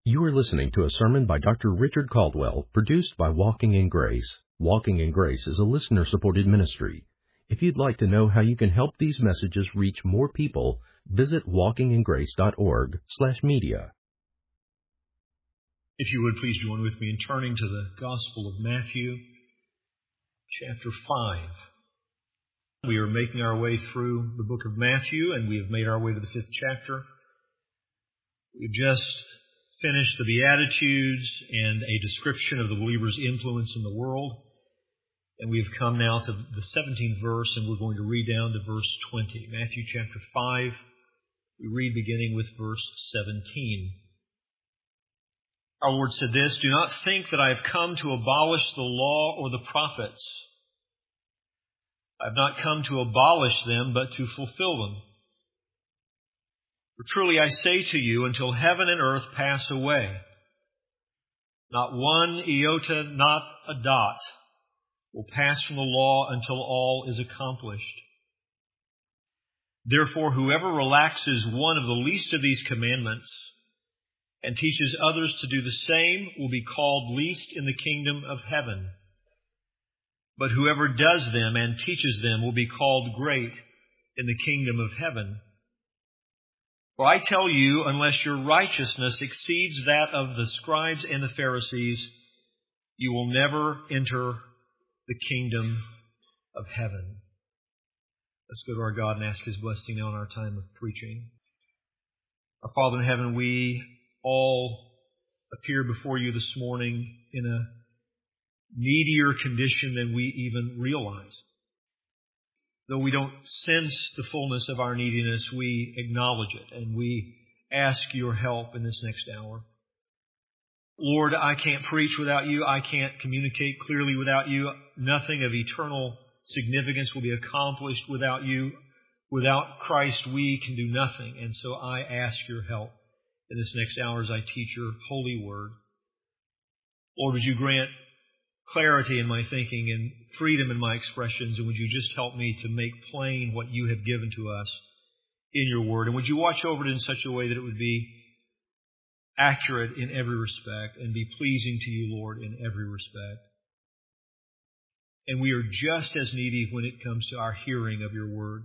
You are listening to a sermon by Dr. Richard Caldwell, produced by Walking in Grace. Walking in Grace is a listener-supported ministry. If you'd like to know how you can help these messages reach more people, visit walkingingrace.org/media. If you would please join with me in turning to the Gospel of Matthew, chapter 5. We are making our way through the book of Matthew, and we have made our way to the 5th chapter. We've just finished the Beatitudes and a description of the believer's influence in the world. And we've come now to the 17th verse, and we're going to read down to verse 20. Matthew chapter 5, we read beginning with verse 17. Our Lord said this, "Do not think that I have come to abolish the law or the prophets. I have not come to abolish them, but to fulfill them. For truly I say to you, until heaven and earth pass away, not one iota, not a dot, will pass from the law until all is accomplished. Therefore, whoever relaxes one of the least of these commandments and teaches others to do the same will be called least in the kingdom of heaven. But whoever does them and teaches them will be called great in the kingdom of heaven. For I tell you, unless your righteousness exceeds that of the scribes and the Pharisees, you will never enter the kingdom of heaven." Let's go to our God and ask His blessing now in our time of preaching. Our Father in heaven, we all appear before you this morning in a needier condition than we even realize. Though we don't sense the fullness of our neediness, we acknowledge it, and we ask your help in this next hour. Lord, I can't preach without you. I can't communicate clearly without you. Nothing of eternal significance will be accomplished without you. Without Christ, we can do nothing. And so I ask your help in this next hour as I teach your holy word. Lord, would you grant clarity in my thinking and freedom in my expressions, and would you just help me to make plain what you have given to us in your word? And would you watch over it in such a way that it would be accurate in every respect and be pleasing to you, Lord, in every respect? And we are just as needy when it comes to our hearing of your word.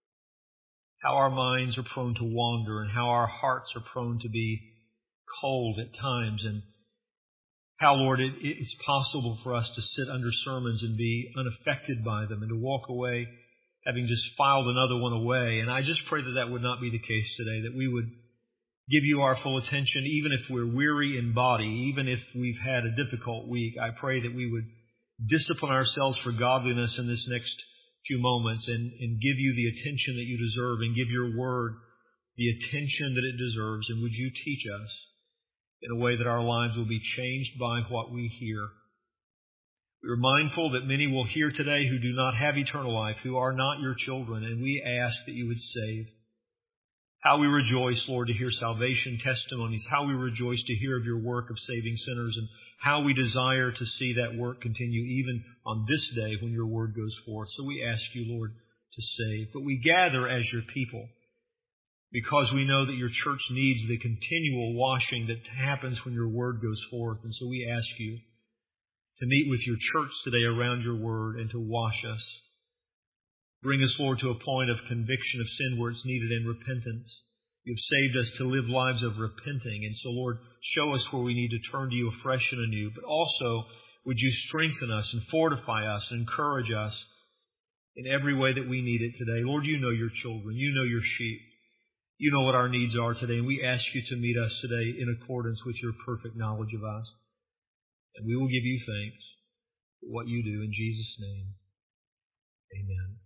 How our minds are prone to wander and how our hearts are prone to be cold at times, and how, Lord, it's possible for us to sit under sermons and be unaffected by them and to walk away having just filed another one away. And I just pray that that would not be the case today, that we would give you our full attention, even if we're weary in body, even if we've had a difficult week. I pray that we would discipline ourselves for godliness in this next few moments and give you the attention that you deserve and give your word the attention that it deserves. And would you teach us in a way that our lives will be changed by what we hear. We are mindful that many will hear today who do not have eternal life, who are not your children, and we ask that you would save. How we rejoice, Lord, to hear salvation testimonies, how we rejoice to hear of your work of saving sinners, and how we desire to see that work continue even on this day when your word goes forth. So we ask you, Lord, to save. But we gather as your people, because we know that your church needs the continual washing that happens when your word goes forth. And so we ask you to meet with your church today around your word and to wash us. Bring us, Lord, to a point of conviction of sin where it's needed and repentance. You've saved us to live lives of repenting. And so, Lord, show us where we need to turn to you afresh and anew. But also, would you strengthen us and fortify us and encourage us in every way that we need it today. Lord, you know your children. You know your sheep. You know what our needs are today, and we ask you to meet us today in accordance with your perfect knowledge of us. And we will give you thanks for what you do in Jesus' name. Amen.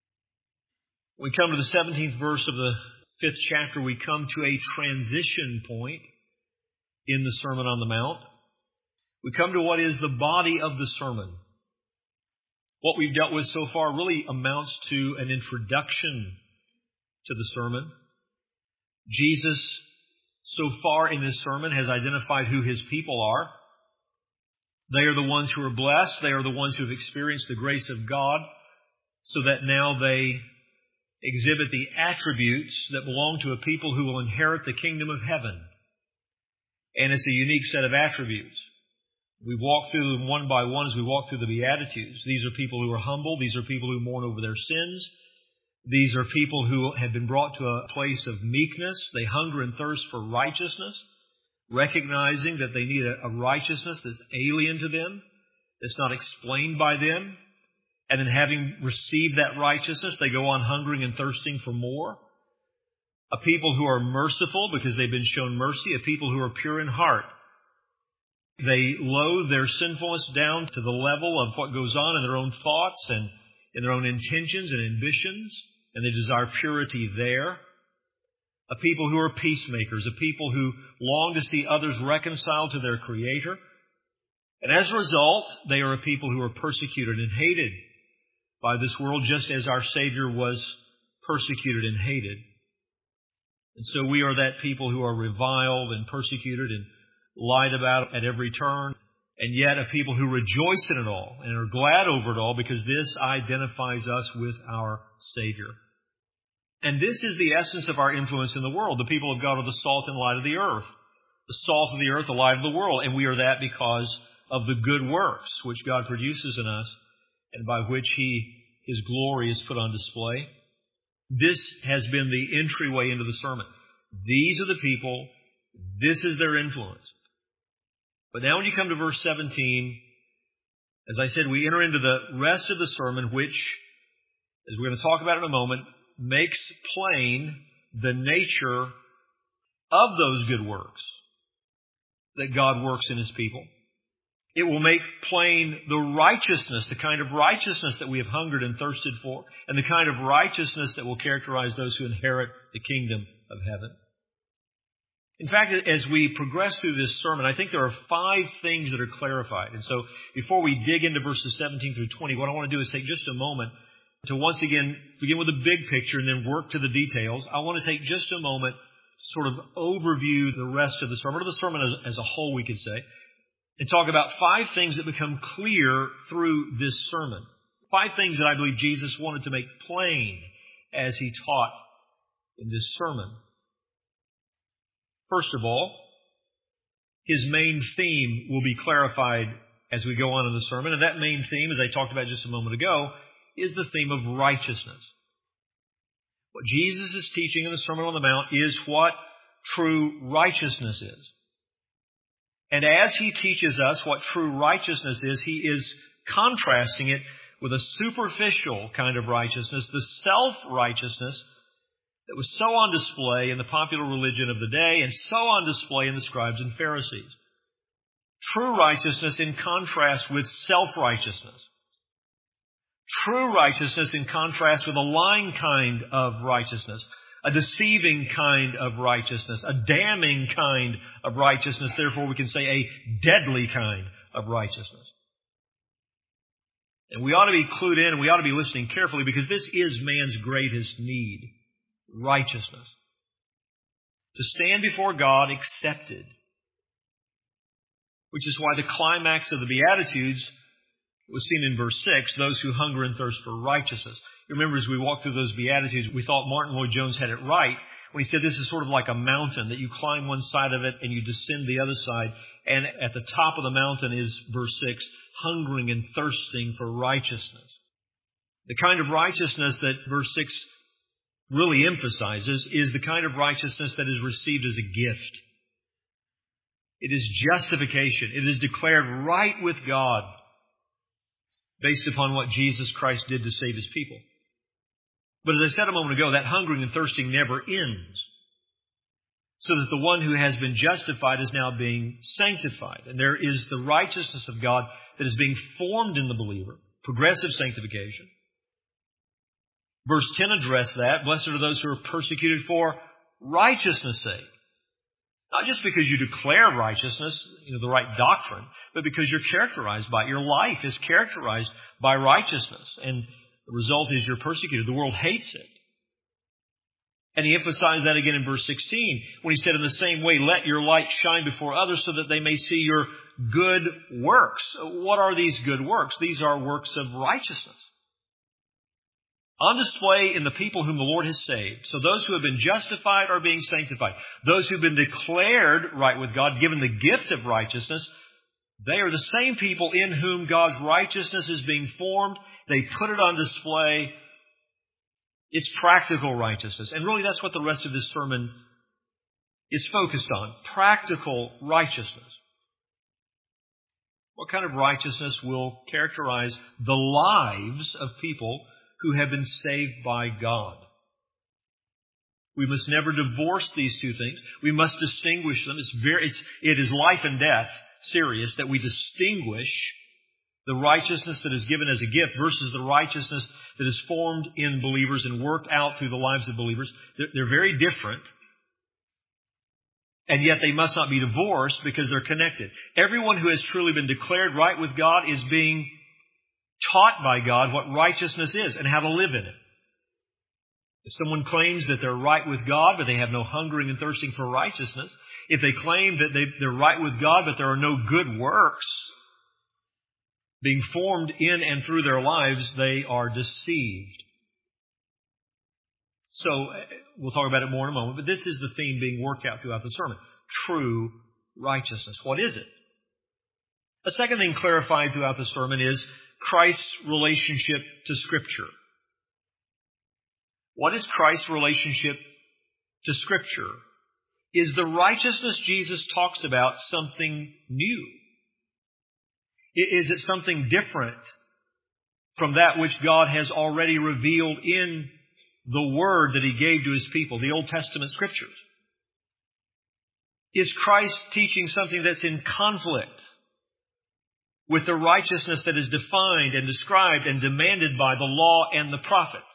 When we come to the 17th verse of the 5th chapter, we come to a transition point in the Sermon on the Mount. We come to what is the body of the sermon. What we've dealt with so far really amounts to an introduction to the sermon. Jesus, so far in this sermon, has identified who his people are. They are the ones who are blessed. They are the ones who have experienced the grace of God, so that now they exhibit the attributes that belong to a people who will inherit the kingdom of heaven. And it's a unique set of attributes. We walk through them one by one as we walk through the Beatitudes. These are people who are humble. These are people who mourn over their sins. These are people who have been brought to a place of meekness. They hunger and thirst for righteousness, recognizing that they need a righteousness that's alien to them, that's not explained by them. And then having received that righteousness, they go on hungering and thirsting for more. A people who are merciful because they've been shown mercy. A people who are pure in heart. They loathe their sinfulness down to the level of what goes on in their own thoughts and in their own intentions and ambitions, and they desire purity there. A people who are peacemakers, a people who long to see others reconciled to their Creator. And as a result, they are a people who are persecuted and hated by this world, just as our Savior was persecuted and hated. And so we are that people who are reviled and persecuted and lied about at every turn, and yet a people who rejoice in it all and are glad over it all, because this identifies us with our Savior. And this is the essence of our influence in the world. The people of God are the salt and light of the earth. The salt of the earth, the light of the world. And we are that because of the good works which God produces in us and by which His glory is put on display. This has been the entryway into the sermon. These are the people. This is their influence. But now when you come to verse 17, as I said, we enter into the rest of the sermon, which, as we're going to talk about in a moment, makes plain the nature of those good works that God works in His people. It will make plain the righteousness, the kind of righteousness that we have hungered and thirsted for, and the kind of righteousness that will characterize those who inherit the kingdom of heaven. In fact, as we progress through this sermon, I think there are 5 things that are clarified. And so before we dig into verses 17 through 20, what I want to do is take just a moment to once again begin with the big picture and then work to the details. I want to take just a moment to sort of overview the rest of the sermon, or the sermon as a whole, we could say, and talk about 5 things that become clear through this sermon. 5 things that I believe Jesus wanted to make plain as He taught in this sermon. First of all, His main theme will be clarified as we go on in the sermon. And that main theme, as I talked about just a moment ago, is the theme of righteousness. What Jesus is teaching in the Sermon on the Mount is what true righteousness is. And as He teaches us what true righteousness is, He is contrasting it with a superficial kind of righteousness, the self-righteousness that was so on display in the popular religion of the day and so on display in the scribes and Pharisees. True righteousness in contrast with self-righteousness. True righteousness in contrast with a lying kind of righteousness, a deceiving kind of righteousness, a damning kind of righteousness, therefore we can say a deadly kind of righteousness. And we ought to be clued in and we ought to be listening carefully, because this is man's greatest need. Righteousness. To stand before God accepted. Which is why the climax of the Beatitudes was seen in verse 6, those who hunger and thirst for righteousness. You remember as we walked through those Beatitudes, we thought Martin Lloyd-Jones had it right when he said this is sort of like a mountain, that you climb one side of it and you descend the other side. And at the top of the mountain is, verse 6, hungering and thirsting for righteousness. The kind of righteousness that verse 6 really emphasizes is the kind of righteousness that is received as a gift. It is justification. It is declared right with God based upon what Jesus Christ did to save His people. But as I said a moment ago, that hungering and thirsting never ends. So that the one who has been justified is now being sanctified. And there is the righteousness of God that is being formed in the believer. Progressive sanctification. Verse 10 addressed that. Blessed are those who are persecuted for righteousness' sake. Not just because you declare righteousness, the right doctrine, but because you're characterized by it. Your life is characterized by righteousness. And the result is you're persecuted. The world hates it. And he emphasized that again in verse 16 when he said, in the same way, let your light shine before others so that they may see your good works. What are these good works? These are works of righteousness. On display in the people whom the Lord has saved. So those who have been justified are being sanctified. Those who have been declared right with God, given the gift of righteousness, they are the same people in whom God's righteousness is being formed. They put it on display. It's practical righteousness. And really that's what the rest of this sermon is focused on. Practical righteousness. What kind of righteousness will characterize the lives of people who have been saved by God? We must never divorce these two things. We must distinguish them. It is life and death serious that we distinguish the righteousness that is given as a gift versus the righteousness that is formed in believers and worked out through the lives of believers. They're very different. And yet they must not be divorced because they're connected. Everyone who has truly been declared right with God is being taught by God what righteousness is and how to live in it. If someone claims that they're right with God, but they have no hungering and thirsting for righteousness, if they claim that they're right with God, but there are no good works being formed in and through their lives, they are deceived. So we'll talk about it more in a moment, but this is the theme being worked out throughout the sermon. True righteousness. What is it? A second thing clarified throughout the sermon is Christ's relationship to Scripture. What is Christ's relationship to Scripture? Is the righteousness Jesus talks about something new? Is it something different from that which God has already revealed in the Word that He gave to His people, the Old Testament Scriptures? Is Christ teaching something that's in conflict with the righteousness that is defined and described and demanded by the law and the prophets?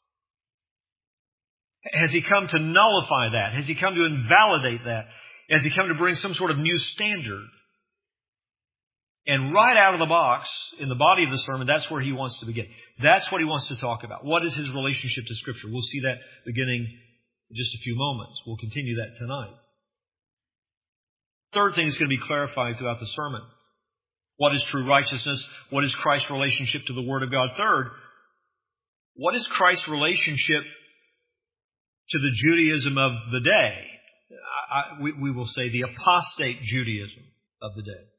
Has He come to nullify that? Has He come to invalidate that? Has He come to bring some sort of new standard? And right out of the box, in the body of the sermon, that's where He wants to begin. That's what He wants to talk about. What is His relationship to Scripture? We'll see that beginning in just a few moments. We'll continue that tonight. Third thing is going to be clarified throughout the sermon. What is true righteousness? What is Christ's relationship to the Word of God? Third, what is Christ's relationship to the Judaism of the day? We will say the apostate Judaism of the day.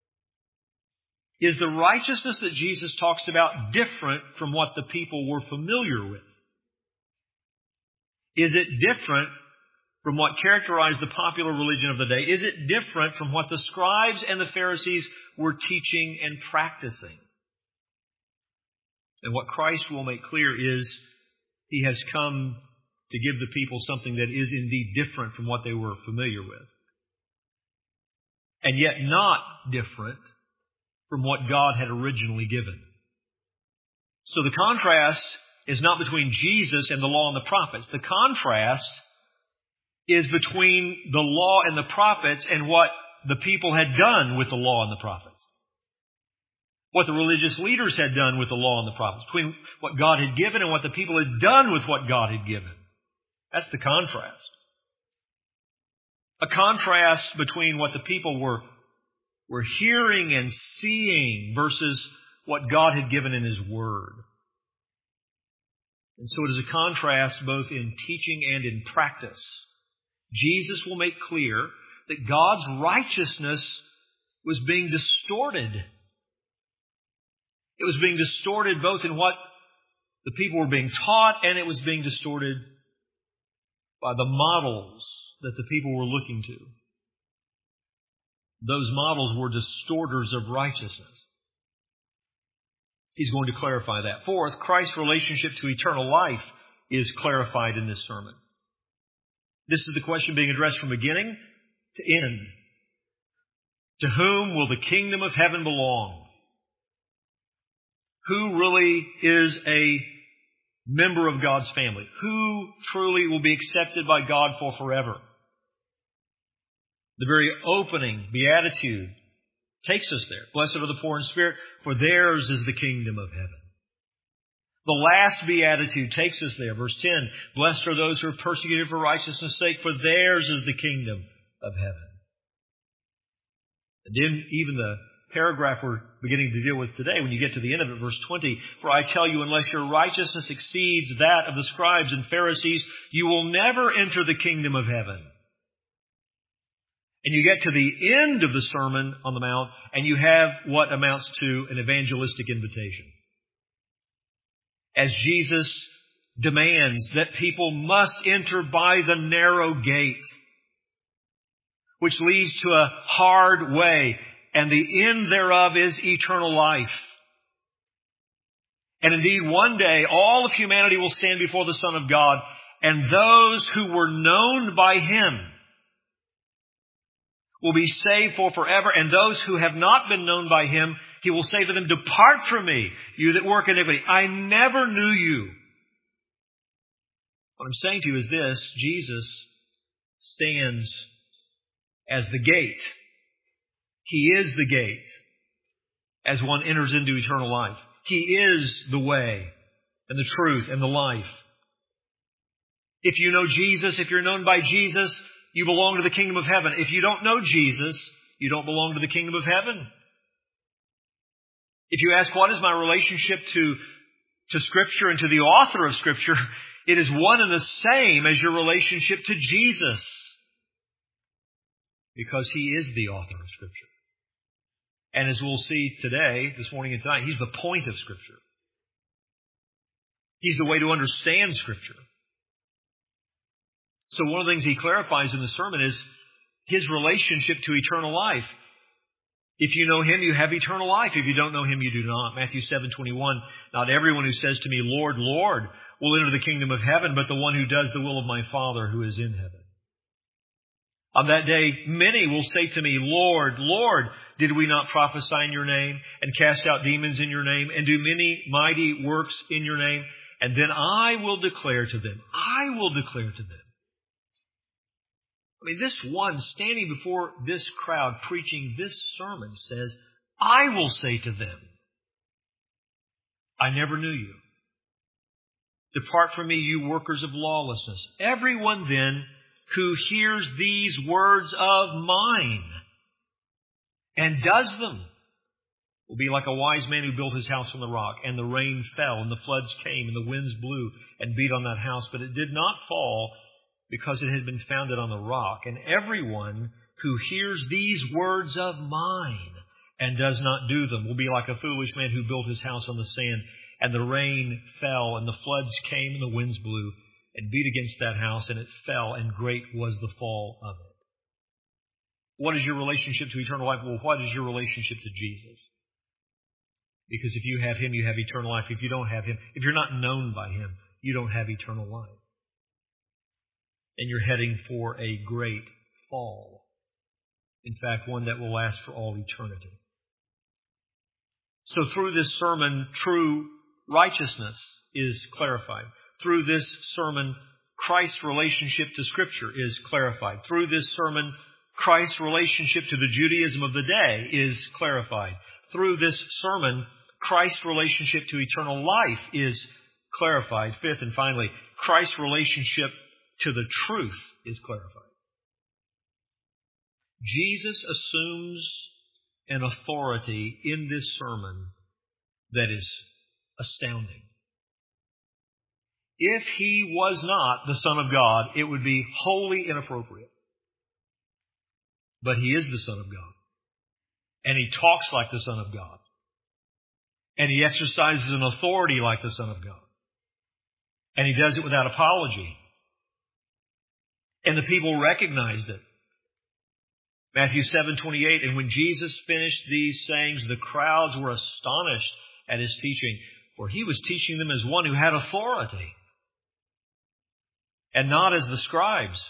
Is the righteousness that Jesus talks about different from what the people were familiar with? Is it different from what characterized the popular religion of the day? Is it different from what the scribes and the Pharisees were teaching and practicing? And what Christ will make clear is He has come to give the people something that is indeed different from what they were familiar with. And yet not different from what God had originally given. So the contrast is not between Jesus and the law and the prophets. The contrast is between the law and the prophets and what the people had done with the law and the prophets. What the religious leaders had done with the law and the prophets. Between what God had given and what the people had done with what God had given. That's the contrast. A contrast between what the people were hearing and seeing versus what God had given in His Word. And so it is a contrast both in teaching and in practice. Jesus will make clear that God's righteousness was being distorted. It was being distorted both in what the people were being taught, and it was being distorted by the models that the people were looking to. Those models were distorters of righteousness. He's going to clarify that. Fourth, Christ's relationship to eternal life is clarified in this sermon. This is the question being addressed from beginning to end. To whom will the kingdom of heaven belong? Who really is a member of God's family? Who truly will be accepted by God for forever? The very opening beatitude takes us there. Blessed are the poor in spirit, for theirs is the kingdom of heaven. The last beatitude takes us there. Verse 10, blessed are those who are persecuted for righteousness' sake, for theirs is the kingdom of heaven. And then even the paragraph we're beginning to deal with today when you get to the end of it, verse 20. For I tell you, unless your righteousness exceeds that of the scribes and Pharisees, you will never enter the kingdom of heaven. And you get to the end of the Sermon on the Mount, and you have what amounts to an evangelistic invitation. As Jesus demands that people must enter by the narrow gate, which leads to a hard way, and the end thereof is eternal life. And indeed, one day, all of humanity will stand before the Son of God, and those who were known by Him will be saved for forever, and those who have not been known by Him, He will say to them, depart from me, you that work iniquity. I never knew you. What I'm saying to you is this: Jesus stands as the gate. He is the gate as one enters into eternal life. He is the way and the truth and the life. If you know Jesus, if you're known by Jesus, you belong to the kingdom of heaven. If you don't know Jesus, you don't belong to the kingdom of heaven. If you ask, what is my relationship to Scripture and to the author of Scripture? It is one and the same as your relationship to Jesus. Because He is the author of Scripture. And as we'll see today, this morning and tonight, He's the point of Scripture. He's the way to understand Scripture. So one of the things He clarifies in the sermon is His relationship to eternal life. If you know Him, you have eternal life. If you don't know Him, you do not. Matthew 7:21, not everyone who says to me, Lord, Lord, will enter the kingdom of heaven, but the one who does the will of my Father who is in heaven. On that day, many will say to me, Lord, Lord, did we not prophesy in your name and cast out demons in your name and do many mighty works in your name? And then I will declare to them, I mean, this one standing before this crowd preaching this sermon says, I will say to them, I never knew you. Depart from me, you workers of lawlessness. Everyone then who hears these words of mine and does them will be like a wise man who built his house on the rock, and the rain fell, and the floods came, and the winds blew and beat on that house, but it did not fall, because it had been founded on the rock. And everyone who hears these words of mine and does not do them will be like a foolish man who built his house on the sand, and the rain fell, and the floods came, and the winds blew and beat against that house, and it fell, and great was the fall of it. What is your relationship to eternal life? Well, what is your relationship to Jesus? Because if you have Him, you have eternal life. If you don't have Him, if you're not known by Him, you don't have eternal life. And you're heading for a great fall. In fact, one that will last for all eternity. So through this sermon, true righteousness is clarified. Through this sermon, Christ's relationship to Scripture is clarified. Through this sermon, Christ's relationship to the Judaism of the day is clarified. Through this sermon, Christ's relationship to eternal life is clarified. Fifth and finally, Christ's relationship to the truth is clarified. Jesus assumes an authority in this sermon that is astounding. If He was not the Son of God, it would be wholly inappropriate. But He is the Son of God. And He talks like the Son of God. And He exercises an authority like the Son of God. And He does it without apology. And the people recognized it. Matthew 7:28, and when Jesus finished these sayings, the crowds were astonished at His teaching, for He was teaching them as one who had authority, and not as the scribes.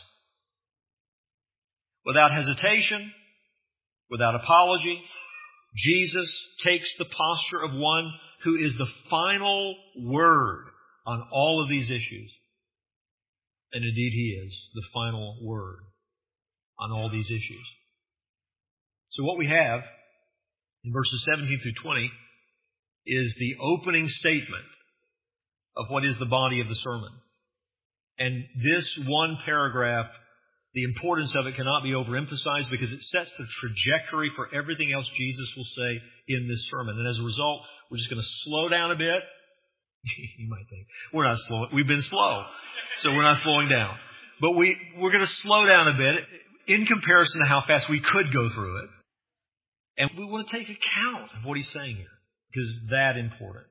Without hesitation, without apology, Jesus takes the posture of one who is the final word on all of these issues. And indeed He is the final word on all these issues. So what we have in verses 17 through 20 is the opening statement of what is the body of the sermon. And this one paragraph The importance of it cannot be overemphasized because it sets the trajectory for everything else Jesus will say in this sermon. And as a result, we're just going to slow down a bit. You might think, we're not slow. We've been slow, so we're not slowing down. But we're going to slow down a bit in comparison to how fast we could go through it. And we want to take account of what he's saying here, because it's that important.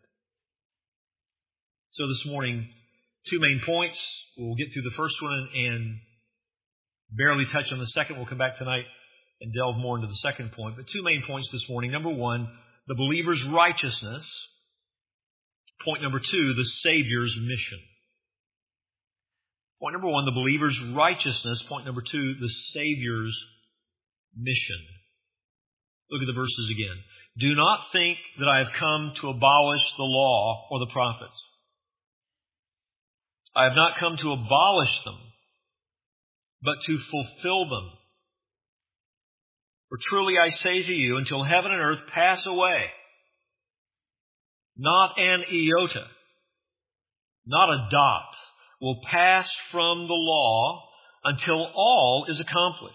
So this morning, two main points. We'll get through the first one and barely touch on the second. We'll come back tonight and delve more into the second point. But two main points this morning. Number one, the believer's righteousness. Point number two, the Savior's mission. Point number one, the believer's righteousness. Point number two, the Savior's mission. Look at the verses again. Do not think that I have come to abolish the law or the prophets. I have not come to abolish them, but to fulfill them. For truly I say to you, until heaven and earth pass away, not an iota, not a dot, will pass from the law until all is accomplished.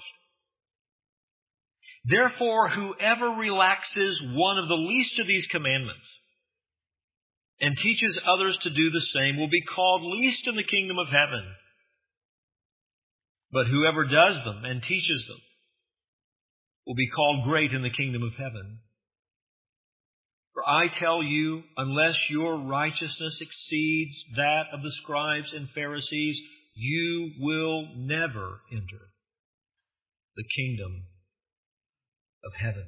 Therefore, whoever relaxes one of the least of these commandments and teaches others to do the same will be called least in the kingdom of heaven. But whoever does them and teaches them will be called great in the kingdom of heaven. For I tell you, unless your righteousness exceeds that of the scribes and Pharisees, you will never enter the kingdom of heaven.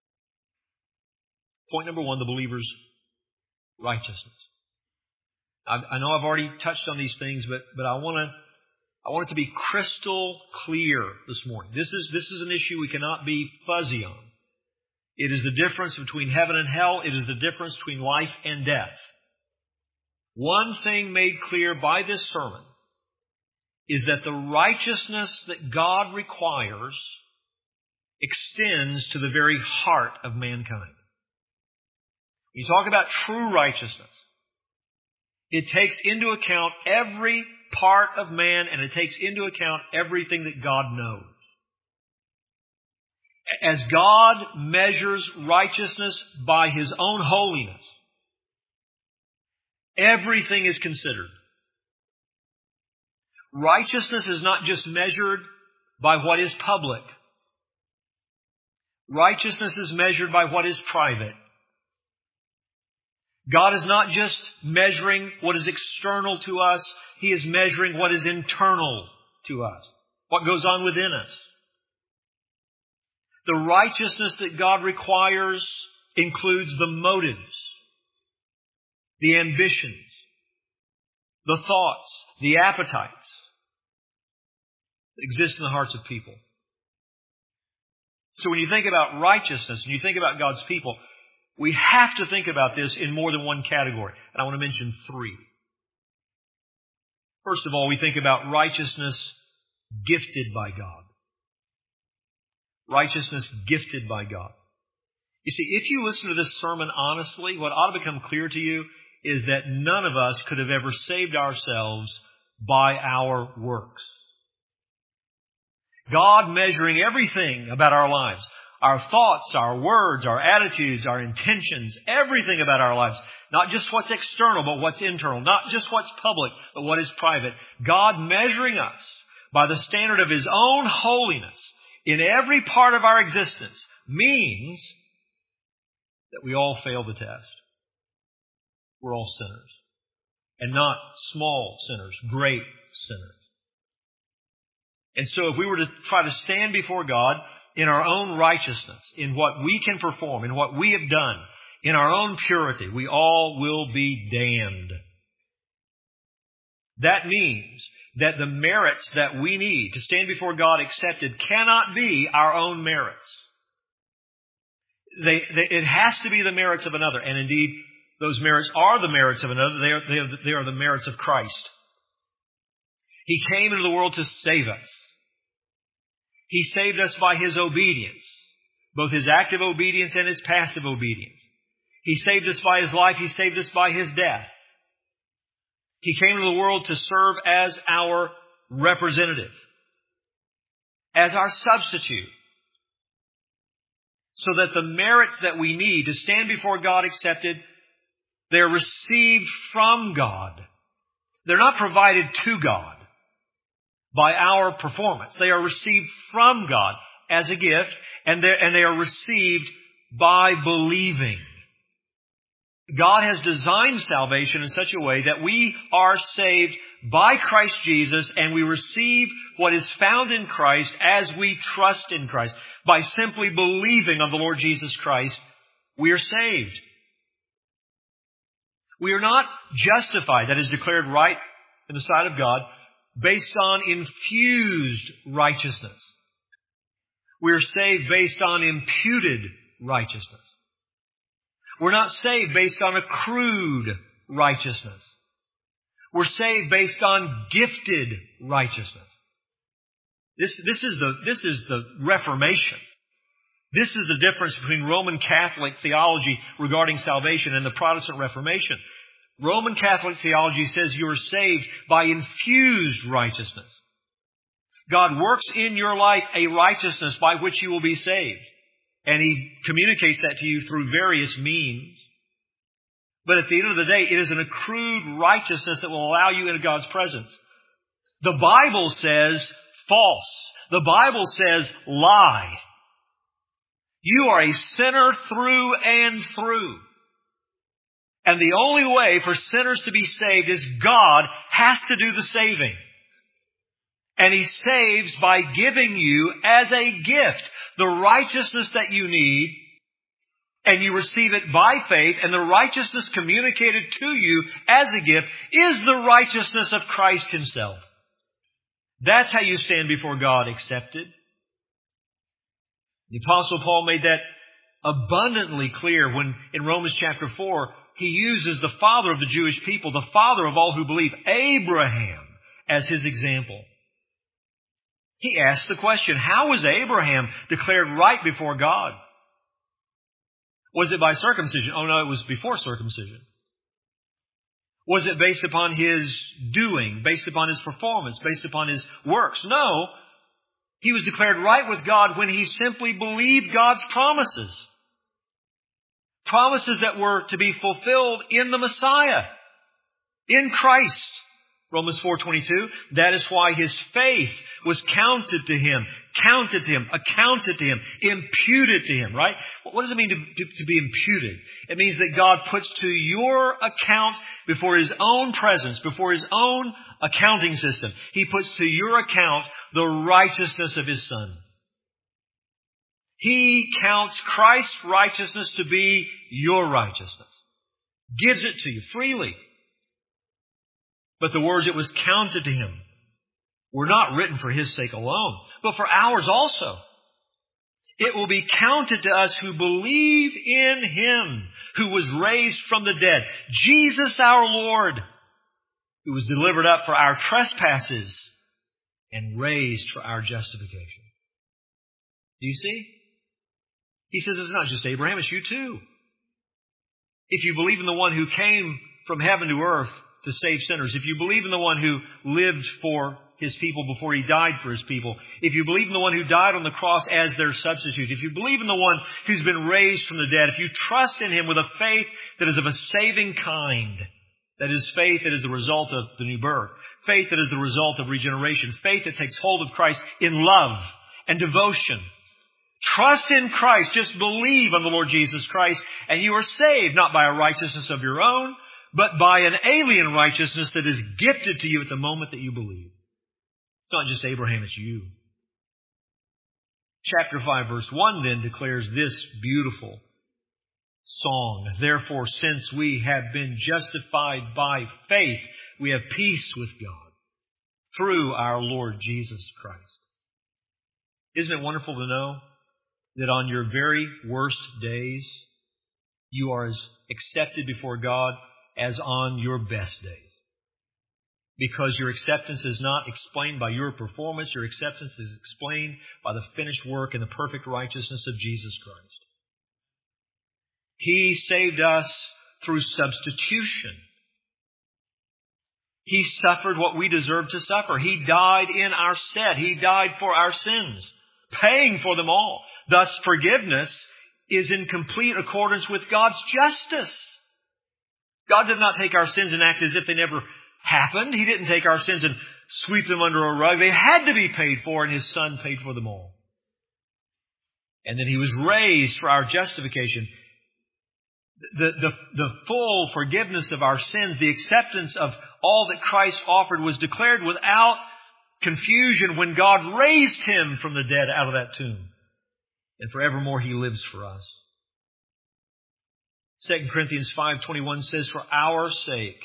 Point number one, the believer's righteousness. I know I've already touched on these things, but I want it to be crystal clear this morning. This is an issue we cannot be fuzzy on. It is the difference between heaven and hell. It is the difference between life and death. One thing made clear by this sermon is that the righteousness that God requires extends to the very heart of mankind. When you talk about true righteousness, it takes into account every part of man, and it takes into account everything that God knows. As God measures righteousness by His own holiness, everything is considered. Righteousness is not just measured by what is public. Righteousness is measured by what is private. God is not just measuring what is external to us. He is measuring what is internal to us, what goes on within us. The righteousness that God requires includes the motives, the ambitions, the thoughts, the appetites that exist in the hearts of people. So when you think about righteousness and you think about God's people, we have to think about this in more than one category. And I want to mention three. First of all, we think about righteousness gifted by God. Righteousness gifted by God. You see, if you listen to this sermon honestly, what ought to become clear to you is that none of us could have ever saved ourselves by our works. God measuring everything about our lives, our thoughts, our words, our attitudes, our intentions, everything about our lives, not just what's external, but what's internal, not just what's public, but what is private. God measuring us by the standard of His own holiness in every part of our existence means that we all fail the test. We're all sinners. And not small sinners, great sinners. And so if we were to try to stand before God in our own righteousness, in what we can perform, in what we have done, in our own purity, we all will be damned. That means that the merits that we need to stand before God accepted cannot be our own merits. It has to be the merits of another. And indeed, those merits are the merits of another. They are the merits of Christ. He came into the world to save us. He saved us by His obedience, both His active obedience and His passive obedience. He saved us by His life. He saved us by His death. He came into the world to serve as our representative. as our substitute, so that the merits that we need to stand before God accepted, they're received from God. They're not provided to God by our performance. They are received from God as a gift, and they are received by believing. God has designed salvation in such a way that we are saved by Christ Jesus, and we receive what is found in Christ as we trust in Christ. By simply believing on the Lord Jesus Christ, we are saved. We are not justified, that is declared right in the sight of God, based on infused righteousness. We are saved based on imputed righteousness. We're not saved based on accrued righteousness. We're saved based on gifted righteousness. This is the Reformation. This is the difference between Roman Catholic theology regarding salvation and the Protestant Reformation. Roman Catholic theology says you are saved by infused righteousness. God works in your life a righteousness by which you will be saved. And He communicates that to you through various means. But at the end of the day, it is an accrued righteousness that will allow you into God's presence. The Bible says false. The Bible says lie. You are a sinner through and through. And the only way for sinners to be saved is God has to do the saving. And He saves by giving you as a gift the righteousness that you need, and you receive it by faith, and the righteousness communicated to you as a gift is the righteousness of Christ Himself. That's how you stand before God accepted. The Apostle Paul made that abundantly clear when in Romans chapter 4, he uses the father of the Jewish people, the father of all who believe, Abraham, as his example. He asked the question, how was Abraham declared right before God? Was it by circumcision? Oh no, it was before circumcision. Was it based upon his doing, based upon his performance, based upon his works? No. He was declared right with God when he simply believed God's promises. Promises that were to be fulfilled in the Messiah, in Christ. Romans 4:22, that is why his faith was counted to him, accounted to him, imputed to him, right? What does it mean to be imputed? It means that God puts to your account before His own presence, before His own accounting system. He puts to your account the righteousness of His Son. He counts Christ's righteousness to be your righteousness. Gives it to you freely. But the words, it was counted to Him, were not written for His sake alone, but for ours also. It will be counted to us who believe in Him, who was raised from the dead. Jesus our Lord, who was delivered up for our trespasses and raised for our justification. Do you see? He says it's not just Abraham, it's you too. If you believe in the one who came from heaven to earth to save sinners, if you believe in the one who lived for His people before He died for His people, if you believe in the one who died on the cross as their substitute, if you believe in the one who's been raised from the dead, if you trust in Him with a faith that is of a saving kind, that is faith that is the result of the new birth, faith that is the result of regeneration, faith that takes hold of Christ in love and devotion, trust in Christ, just believe on the Lord Jesus Christ, and you are saved not by a righteousness of your own, but by an alien righteousness that is gifted to you at the moment that you believe. It's not just Abraham, it's you. Chapter 5, verse 1 then declares this beautiful song. Therefore, since we have been justified by faith, we have peace with God through our Lord Jesus Christ. Isn't it wonderful to know that on your very worst days, you are as accepted before God as on your best days? Because your acceptance is not explained by your performance. Your acceptance is explained by the finished work and the perfect righteousness of Jesus Christ. He saved us through substitution. He suffered what we deserved to suffer. He died in our stead. He died for our sins, paying for them all. Thus, forgiveness is in complete accordance with God's justice. God did not take our sins and act as if they never happened. He didn't take our sins and sweep them under a rug. They had to be paid for, and His Son paid for them all. And then He was raised for our justification. The full forgiveness of our sins, the acceptance of all that Christ offered was declared without confusion when God raised Him from the dead out of that tomb. And forevermore He lives for us. 2 Corinthians 5:21 says, For our sake,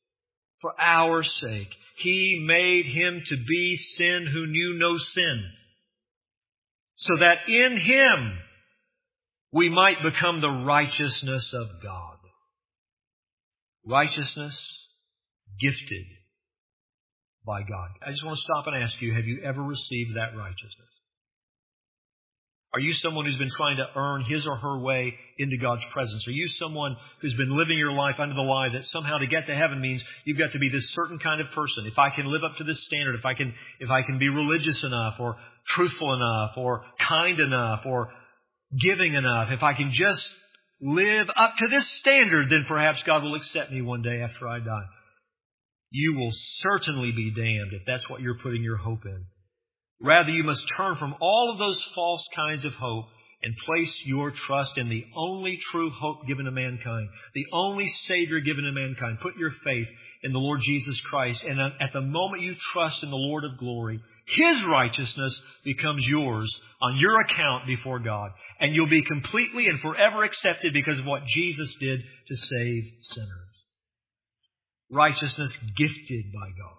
He made Him to be sin who knew no sin, so that in Him we might become the righteousness of God. Righteousness gifted by God. I just want to stop and ask you, have you ever received that righteousness? Are you someone who's been trying to earn his or her way into God's presence? Are you someone who's been living your life under the lie that somehow to get to heaven means you've got to be this certain kind of person? If I can live up to this standard, if I can be religious enough, or truthful enough, or kind enough, or giving enough, if I can just live up to this standard, then perhaps God will accept me one day after I die. You will certainly be damned if that's what you're putting your hope in. Rather, you must turn from all of those false kinds of hope and place your trust in the only true hope given to mankind, the only Savior given to mankind. Put your faith in the Lord Jesus Christ, and at the moment you trust in the Lord of glory, His righteousness becomes yours on your account before God, and you'll be completely and forever accepted because of what Jesus did to save sinners. Righteousness gifted by God.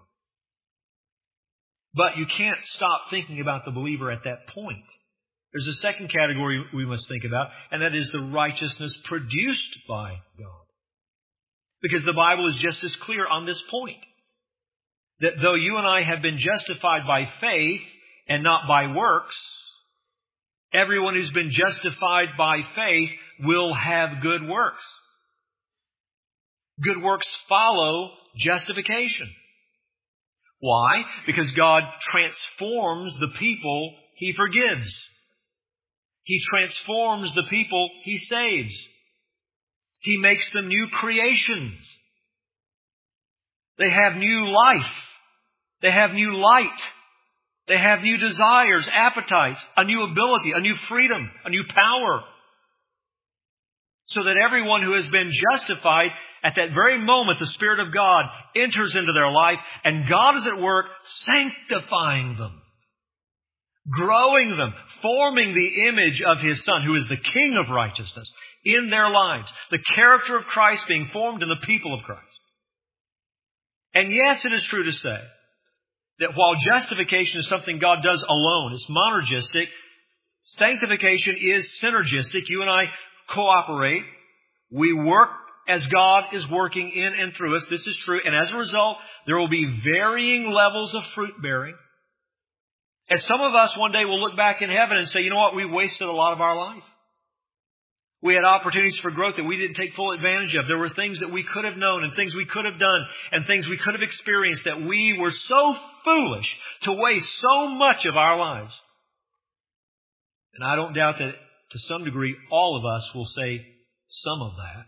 But you can't stop thinking about the believer at that point. There's a second category we must think about, and that is the righteousness produced by God. Because the Bible is just as clear on this point. That though you and I have been justified by faith and not by works, everyone who's been justified by faith will have good works. Good works follow justification. Why? Because God transforms the people He forgives. He transforms the people He saves. He makes them new creations. They have new life. They have new light. They have new desires, appetites, a new ability, a new freedom, a new power. So that everyone who has been justified, at that very moment, the Spirit of God enters into their life, and God is at work sanctifying them, growing them, forming the image of His Son, who is the King of righteousness, in their lives. The character of Christ being formed in the people of Christ. And yes, it is true to say that while justification is something God does alone, it's monergistic, sanctification is synergistic. You and I cooperate. We work as God is working in and through us. This is true. And as a result, there will be varying levels of fruit bearing. And some of us one day will look back in heaven and say, you know what? We wasted a lot of our life. We had opportunities for growth that we didn't take full advantage of. There were things that we could have known and things we could have done and things we could have experienced that we were so foolish to waste so much of our lives. And I don't doubt that to some degree all of us will say some of that.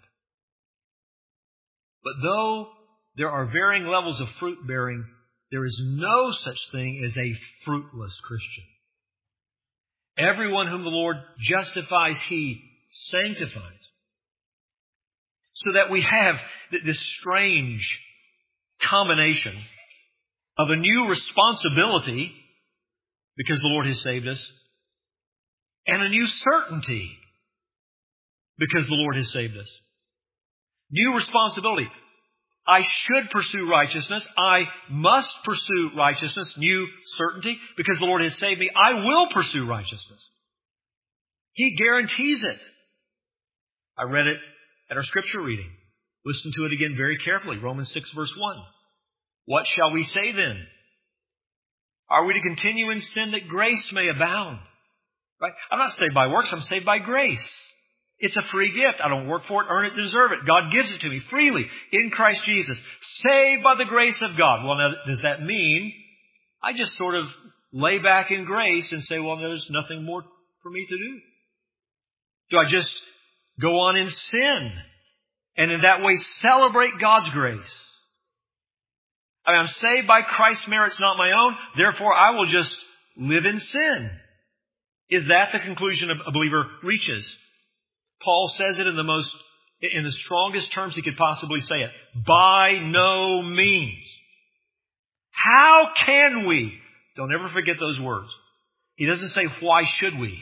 But though there are varying levels of fruit bearing, there is no such thing as a fruitless Christian. Everyone whom the Lord justifies, He sanctifies. So that we have this strange combination of a new responsibility, because the Lord has saved us, and a new certainty, because the Lord has saved us. New responsibility. I should pursue righteousness. I must pursue righteousness. New certainty, because the Lord has saved me. I will pursue righteousness. He guarantees it. I read it at our scripture reading. Listen to it again very carefully. Romans 6 verse 1. What shall we say then? Are we to continue in sin that grace may abound? Right? I'm not saved by works. I'm saved by grace. It's a free gift. I don't work for it, earn it, deserve it. God gives it to me freely in Christ Jesus. Saved by the grace of God. Well, now, does that mean I just sort of lay back in grace and say, well, there's nothing more for me to do? Do I just go on in sin and in that way celebrate God's grace? I mean, I'm saved by Christ's merits, not my own. Therefore, I will just live in sin. Is that the conclusion a believer reaches? Paul says it in the strongest terms he could possibly say it. By no means. How can we? Don't ever forget those words. He doesn't say, why should we?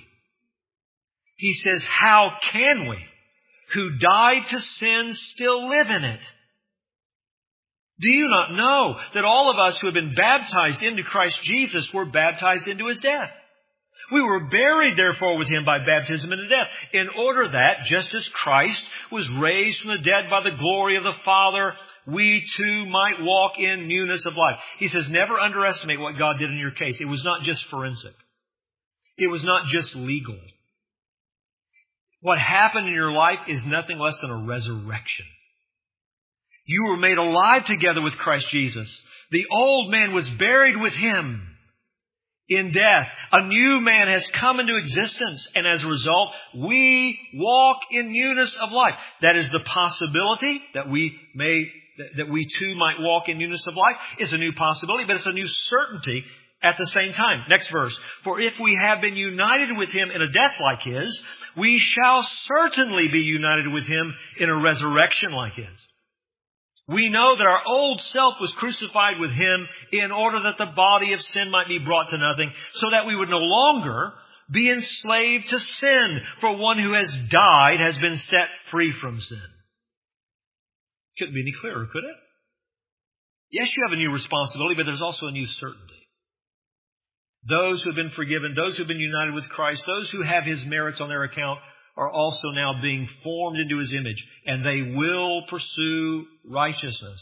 He says, how can we, who died to sin, still live in it? Do you not know that all of us who have been baptized into Christ Jesus were baptized into His death? We were buried, therefore, with Him by baptism into death, in order that, just as Christ was raised from the dead by the glory of the Father, we too might walk in newness of life. He says, never underestimate what God did in your case. It was not just forensic. It was not just legal. What happened in your life is nothing less than a resurrection. You were made alive together with Christ Jesus. The old man was buried with Him in death. A new man has come into existence, and as a result, we walk in newness of life. That is the possibility that we too might walk in newness of life. It's a new possibility, but it's a new certainty at the same time. Next verse. For if we have been united with Him in a death like His, we shall certainly be united with Him in a resurrection like His. We know that our old self was crucified with Him in order that the body of sin might be brought to nothing, so that we would no longer be enslaved to sin. For one who has died has been set free from sin. Couldn't be any clearer, could it? Yes, you have a new responsibility, but there's also a new certainty. Those who have been forgiven, those who have been united with Christ, those who have His merits on their account are also now being formed into His image, and they will pursue righteousness.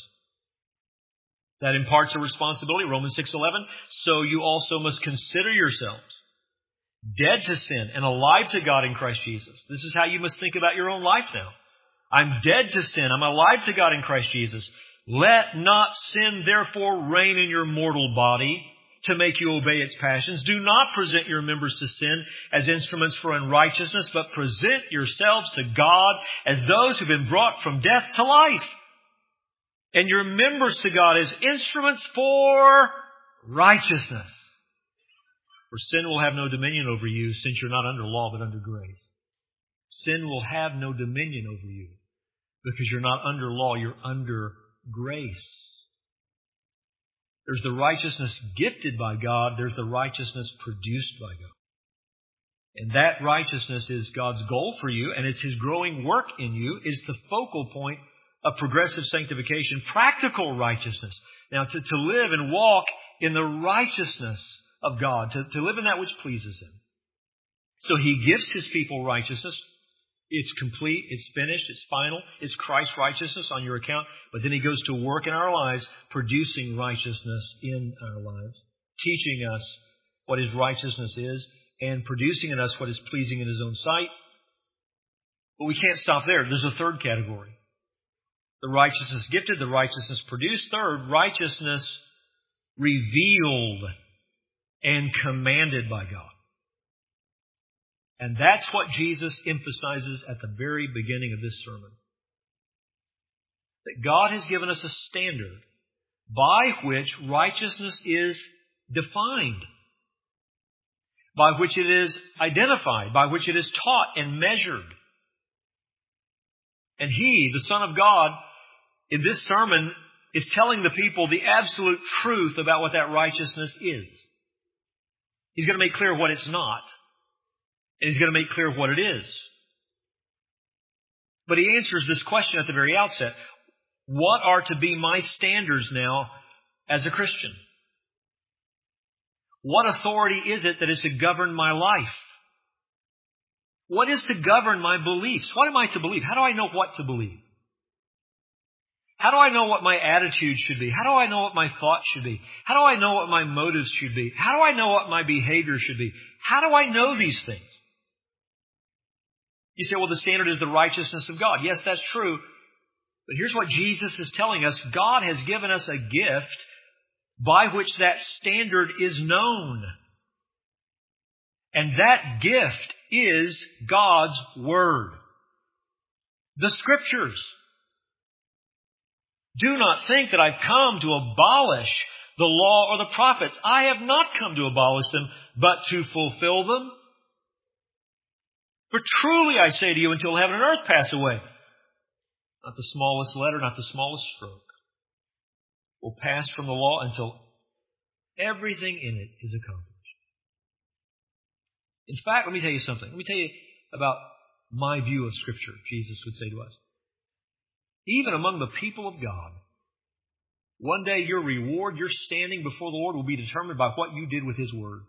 That imparts a responsibility, Romans 6:11. So you also must consider yourselves dead to sin and alive to God in Christ Jesus. This is how you must think about your own life now. I'm dead to sin. I'm alive to God in Christ Jesus. Let not sin therefore reign in your mortal body to make you obey its passions. Do not present your members to sin as instruments for unrighteousness, but present yourselves to God as those who have been brought from death to life, and your members to God as instruments for righteousness. For sin will have no dominion over you, since you're not under law but under grace. Sin will have no dominion over you because you're not under law, you're under grace. There's the righteousness gifted by God. There's the righteousness produced by God. And that righteousness is God's goal for you, and it's His growing work in you, is the focal point of progressive sanctification, practical righteousness. Now, to live and walk in the righteousness of God, to live in that which pleases Him. So He gives His people righteousness. It's complete, it's finished, it's final. It's Christ's righteousness on your account. But then He goes to work in our lives, producing righteousness in our lives, teaching us what His righteousness is, and producing in us what is pleasing in His own sight. But we can't stop there. There's a third category. The righteousness gifted, the righteousness produced. Third, righteousness revealed and commanded by God. And that's what Jesus emphasizes at the very beginning of this sermon. That God has given us a standard by which righteousness is defined, by which it is identified, by which it is taught and measured. And He, the Son of God, in this sermon is telling the people the absolute truth about what that righteousness is. He's going to make clear what it's not. And He's going to make clear what it is. But He answers this question at the very outset. What are to be my standards now as a Christian? What authority is it that is to govern my life? What is to govern my beliefs? What am I to believe? How do I know what to believe? How do I know what my attitude should be? How do I know what my thoughts should be? How do I know what my motives should be? How do I know what my behavior should be? How do I know these things? You say, well, the standard is the righteousness of God. Yes, that's true. But here's what Jesus is telling us. God has given us a gift by which that standard is known. And that gift is God's Word. The Scriptures. Do not think that I've come to abolish the law or the prophets. I have not come to abolish them, but to fulfill them. For truly I say to you, until heaven and earth pass away, not the smallest letter, not the smallest stroke, will pass from the law until everything in it is accomplished. In fact, let me tell you something. Let me tell you about my view of Scripture, Jesus would say to us. Even among the people of God, one day your reward, your standing before the Lord will be determined by what you did with His Word.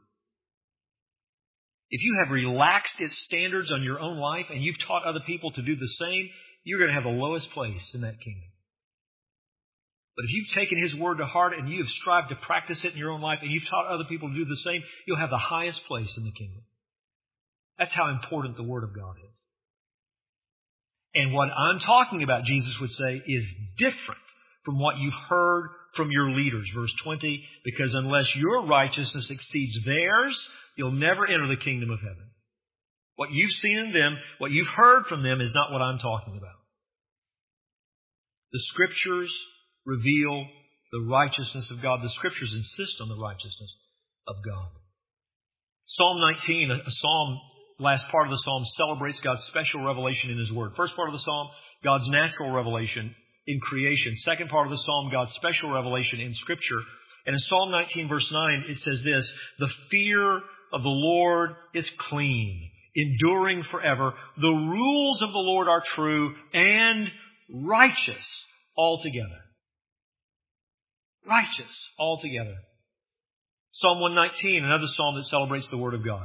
If you have relaxed its standards on your own life and you've taught other people to do the same, you're going to have the lowest place in that kingdom. But if you've taken His Word to heart and you have strived to practice it in your own life and you've taught other people to do the same, you'll have the highest place in the kingdom. That's how important the Word of God is. And what I'm talking about, Jesus would say, is different from what you've heard from your leaders. Verse 20, because unless your righteousness exceeds theirs, you'll never enter the kingdom of heaven. What you've seen in them, what you've heard from them is not what I'm talking about. The Scriptures reveal the righteousness of God. The Scriptures insist on the righteousness of God. Psalm 19, a psalm, last part of the psalm, celebrates God's special revelation in His Word. First part of the psalm, God's natural revelation in creation. Second part of the psalm, God's special revelation in Scripture. And in Psalm 19, verse 9, it says this, the fear of the Lord is clean, enduring forever. The rules of the Lord are true and righteous altogether. Righteous altogether. Psalm 119, another psalm that celebrates the Word of God.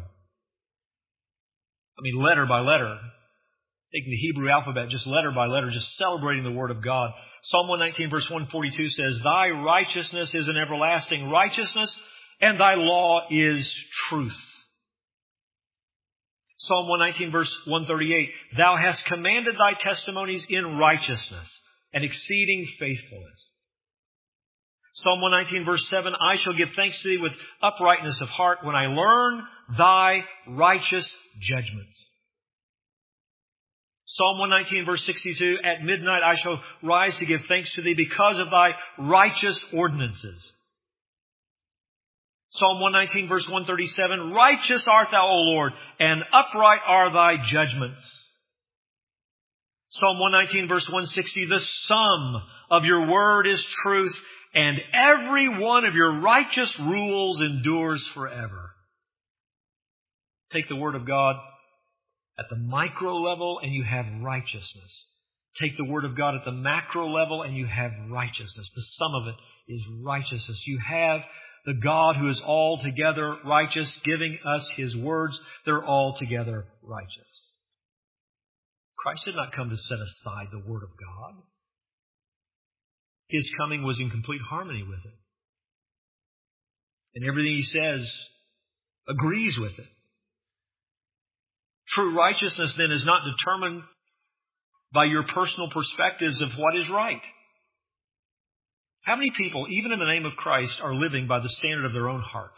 I mean, letter by letter, taking the Hebrew alphabet, just letter by letter, just celebrating the Word of God. Psalm 119, verse 142 says, thy righteousness is an everlasting righteousness, and thy law is truth. Psalm 119, verse 138, thou hast commanded thy testimonies in righteousness and exceeding faithfulness. Psalm 119, verse 7, I shall give thanks to thee with uprightness of heart when I learn thy righteous judgments. Psalm 119, verse 62, at midnight I shall rise to give thanks to thee because of thy righteous ordinances. Psalm 119, verse 137, righteous art thou, O Lord, and upright are thy judgments. Psalm 119, verse 160, the sum of your word is truth, and every one of your righteous rules endures forever. Take the Word of God at the micro level and you have righteousness. Take the Word of God at the macro level and you have righteousness. The sum of it is righteousness. You have the God who is altogether righteous giving us His words. They're altogether righteous. Christ did not come to set aside the Word of God. His coming was in complete harmony with it. And everything He says agrees with it. True righteousness, then, is not determined by your personal perspectives of what is right. How many people, even in the name of Christ, are living by the standard of their own heart?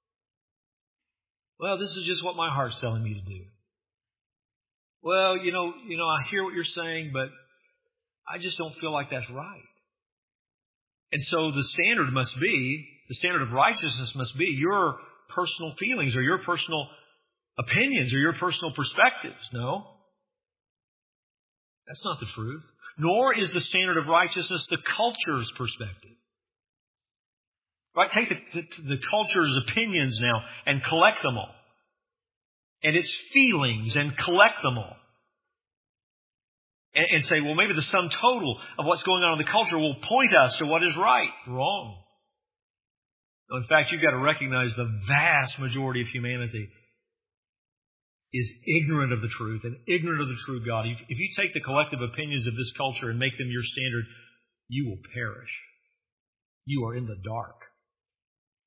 Well, this is just what my heart's telling me to do. Well, you know, I hear what you're saying, but I just don't feel like that's right. And so the standard of righteousness must be your personal feelings or your personal opinions or your personal perspectives. No. That's not the truth. Nor is the standard of righteousness the culture's perspective. Right? Take the culture's opinions now and collect them all. And its feelings and collect them all. And say, well, maybe the sum total of what's going on in the culture will point us to what is right. Wrong. In fact, you've got to recognize the vast majority of humanity is ignorant of the truth and ignorant of the true God. If you take the collective opinions of this culture and make them your standard, you will perish. You are in the dark.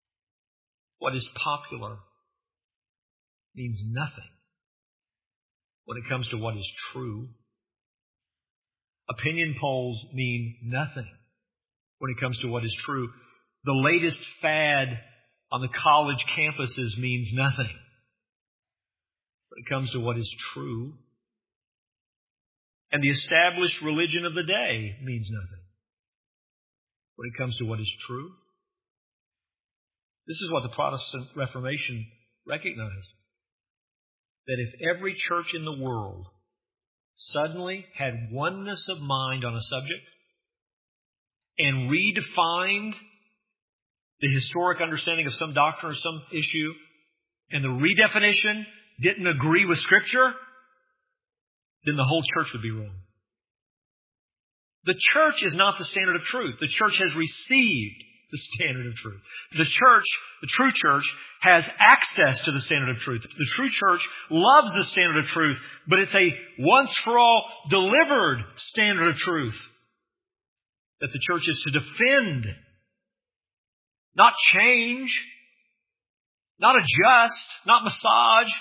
What is popular means nothing when it comes to what is true. Opinion polls mean nothing when it comes to what is true. The latest fad on the college campuses means nothing when it comes to what is true. And the established religion of the day means nothing when it comes to what is true. This is what the Protestant Reformation recognized. That if every church in the world suddenly had oneness of mind on a subject and redefined the historic understanding of some doctrine or some issue, and the redefinition didn't agree with Scripture, then the whole church would be wrong. The church is not the standard of truth. The church has received the standard of truth. The church, the true church, has access to the standard of truth. The true church loves the standard of truth, but it's a once-for-all delivered standard of truth that the church is to defend, not change, not adjust, not massage.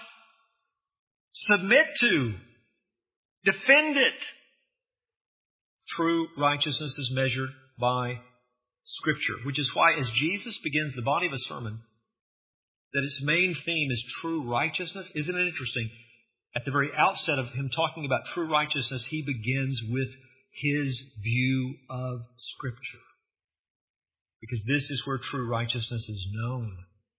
Submit to. Defend it. True righteousness is measured by Scripture, which is why as Jesus begins the body of a sermon, that its main theme is true righteousness. Isn't it interesting? At the very outset of him talking about true righteousness, he begins with his view of Scripture. Because this is where true righteousness is known.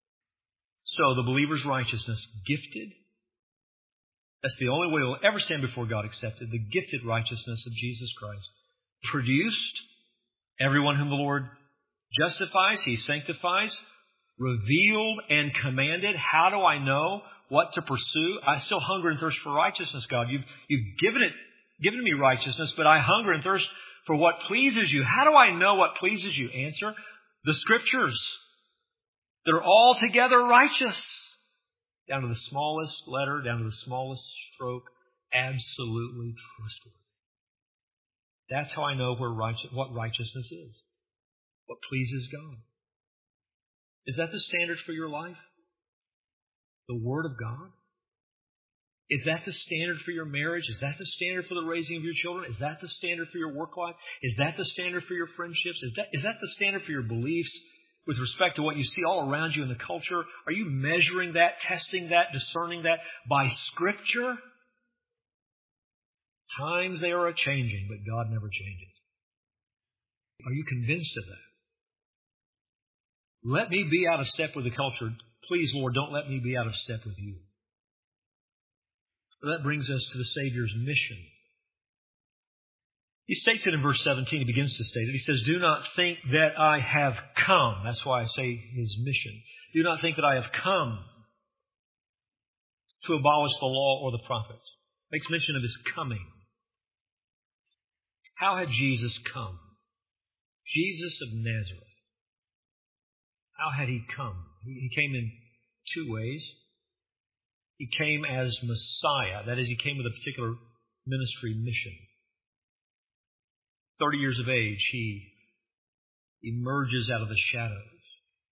So the believer's righteousness, gifted. That's the only way we'll ever stand before God accepted. The gifted righteousness of Jesus Christ. Produced. Everyone whom the Lord justifies, He sanctifies. Revealed and commanded. How do I know what to pursue? I still hunger and thirst for righteousness, God. You've given me righteousness, but I hunger and thirst for what pleases you. How do I know what pleases you? Answer, the Scriptures. They're altogether righteous. Down to the smallest letter, down to the smallest stroke, absolutely trustworthy. That's how I know what righteousness is. What pleases God. Is that the standard for your life? The Word of God? Is that the standard for your marriage? Is that the standard for the raising of your children? Is that the standard for your work life? Is that the standard for your friendships? Is that the standard for your beliefs with respect to what you see all around you in the culture? Are you measuring that, testing that, discerning that by Scripture? Times they are a-changing, but God never changes. Are you convinced of that? Let me be out of step with the culture. Please, Lord, don't let me be out of step with you. That brings us to the Savior's mission. He states it in verse 17. He begins to state it. He says, do not think that I have come. That's why I say his mission. Do not think that I have come to abolish the law or the prophets. Makes mention of his coming. How had Jesus come? Jesus of Nazareth. How had he come? He came in two ways. He came as Messiah. That is, he came with a particular ministry mission. 30 years of age, he emerges out of the shadows,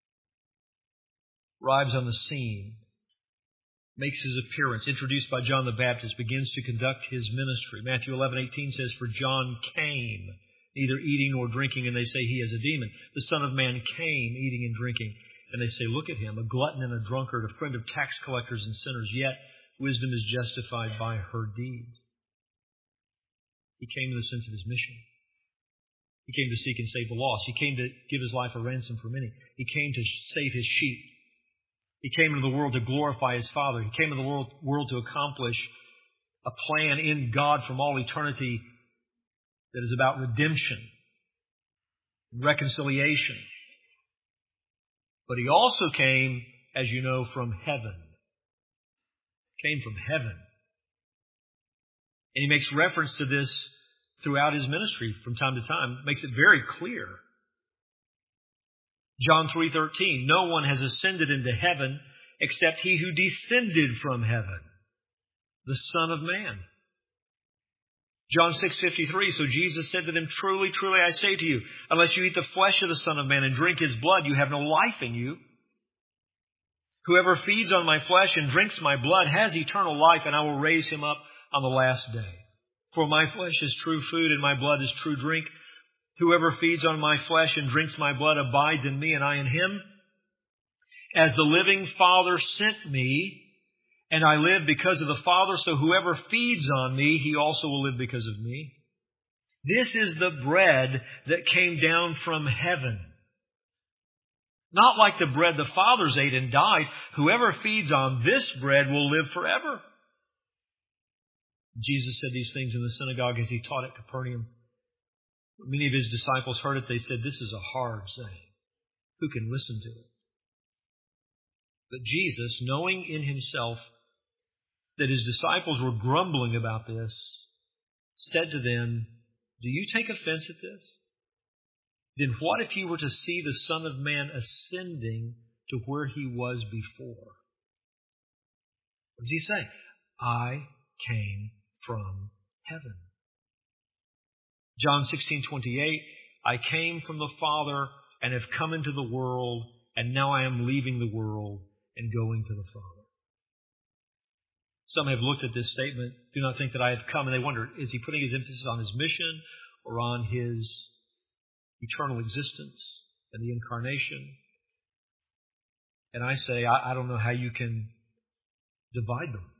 arrives on the scene, makes his appearance, introduced by John the Baptist, begins to conduct his ministry. Matthew 11:18 says, for John came, neither eating nor drinking, and they say he is a demon. The Son of Man came, eating and drinking. And they say, look at him, a glutton and a drunkard, a friend of tax collectors and sinners, yet wisdom is justified by her deeds. He came in the sense of his mission. He came to seek and save the lost. He came to give his life a ransom for many. He came to save his sheep. He came into the world to glorify his Father. He came into the world to accomplish a plan in God from all eternity that is about redemption, reconciliation. But he also came, as you know, from heaven. Came from heaven. And he makes reference to this throughout his ministry from time to time. Makes it very clear. John 3:13, no one has ascended into heaven except he who descended from heaven, the Son of Man. John 6:53, so Jesus said to them, truly, truly, I say to you, unless you eat the flesh of the Son of Man and drink his blood, you have no life in you. Whoever feeds on my flesh and drinks my blood has eternal life, and I will raise him up on the last day. For my flesh is true food and my blood is true drink. Whoever feeds on my flesh and drinks my blood abides in me and I in him. As the living Father sent me, and I live because of the Father, so whoever feeds on me, he also will live because of me. This is the bread that came down from heaven. Not like the bread the fathers ate and died. Whoever feeds on this bread will live forever. Jesus said these things in the synagogue as he taught at Capernaum. When many of his disciples heard it, they said, "This is a hard saying. Who can listen to it?" But Jesus, knowing in himself that his disciples were grumbling about this, said to them, "Do you take offense at this? Then what if you were to see the Son of Man ascending to where he was before?" What does he say? I came from heaven. John 16:28, I came from the Father and have come into the world, and now I am leaving the world and going to the Father. Some have looked at this statement, do not think that I have come, and they wonder, is he putting his emphasis on his mission or on his eternal existence and the incarnation? And I say, I don't know how you can divide them.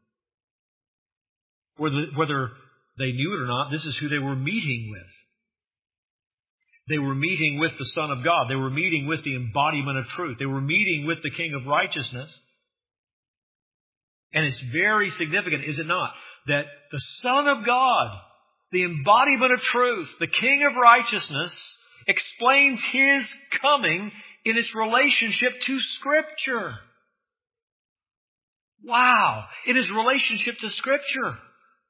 Whether they knew it or not, this is who they were meeting with. They were meeting with the Son of God. They were meeting with the embodiment of truth. They were meeting with the King of righteousness. And it's very significant, is it not, that the Son of God, the embodiment of truth, the King of righteousness, explains his coming in its relationship to Scripture. Wow! In his relationship to Scripture.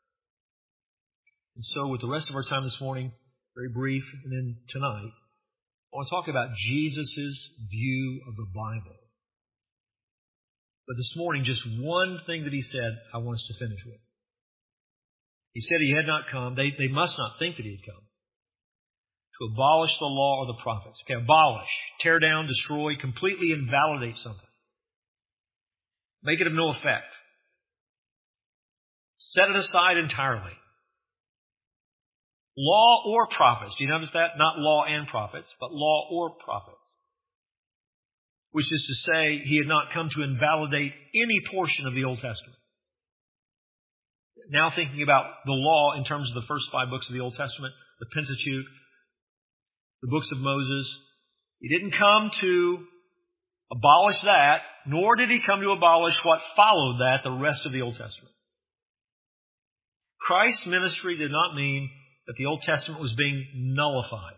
And so with the rest of our time this morning, very brief, and then tonight, I want to talk about Jesus' view of the Bible. But this morning, just one thing that he said I want us to finish with. He said he had not come, they must not think that he had come, to abolish the law or the prophets. Okay, abolish, tear down, destroy, completely invalidate something. Make it of no effect. Set it aside entirely. Law or prophets. Do you notice that? Not law and prophets, but law or prophets. Which is to say, he had not come to invalidate any portion of the Old Testament. Now thinking about the law in terms of the first 5 books of the Old Testament, the Pentateuch, the books of Moses, he didn't come to abolish that, nor did he come to abolish what followed that, the rest of the Old Testament. Christ's ministry did not mean that the Old Testament was being nullified.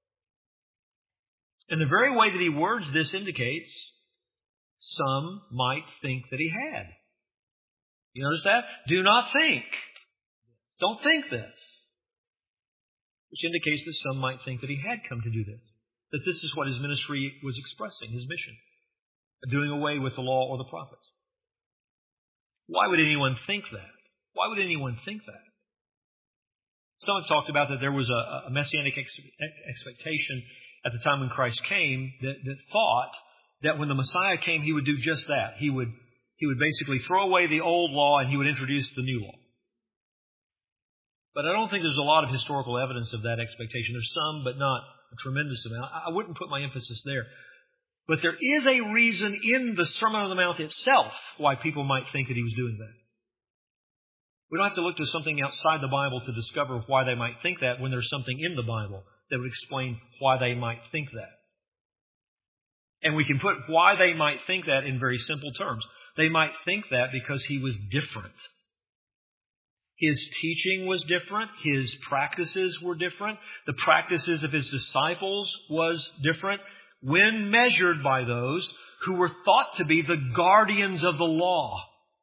And the very way that he words this indicates some might think that he had. You notice that? Do not think. Don't think this. Which indicates that some might think that he had come to do this. That this is what his ministry was expressing, his mission. Doing away with the law or the prophets. Why would anyone think that? Why would anyone think that? Some have talked about that there was a messianic expectation at the time when Christ came that thought that when the Messiah came, he would do just that. He would basically throw away the old law and he would introduce the new law. But I don't think there's a lot of historical evidence of that expectation. There's some, but not a tremendous amount. I wouldn't put my emphasis there. But there is a reason in the Sermon on the Mount itself why people might think that he was doing that. We don't have to look to something outside the Bible to discover why they might think that when there's something in the Bible that would explain why they might think that. And we can put why they might think that in very simple terms. They might think that because he was different. His teaching was different. His practices were different. The practices of his disciples was different when measured by those who were thought to be the guardians of the law.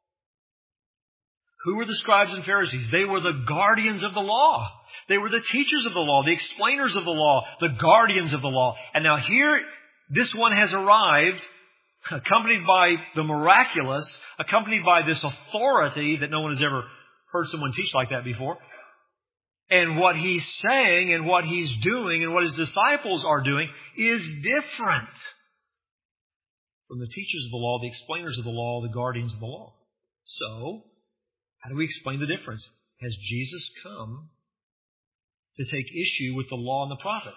Who were the scribes and Pharisees? They were the guardians of the law. They were the teachers of the law, the explainers of the law, the guardians of the law. And now here, this one has arrived, accompanied by the miraculous, accompanied by this authority that no one has ever heard someone teach like that before. And what he's saying and what he's doing and what his disciples are doing is different from the teachers of the law, the explainers of the law, the guardians of the law. So, how do we explain the difference? has Jesus come to take issue with the law and the prophets?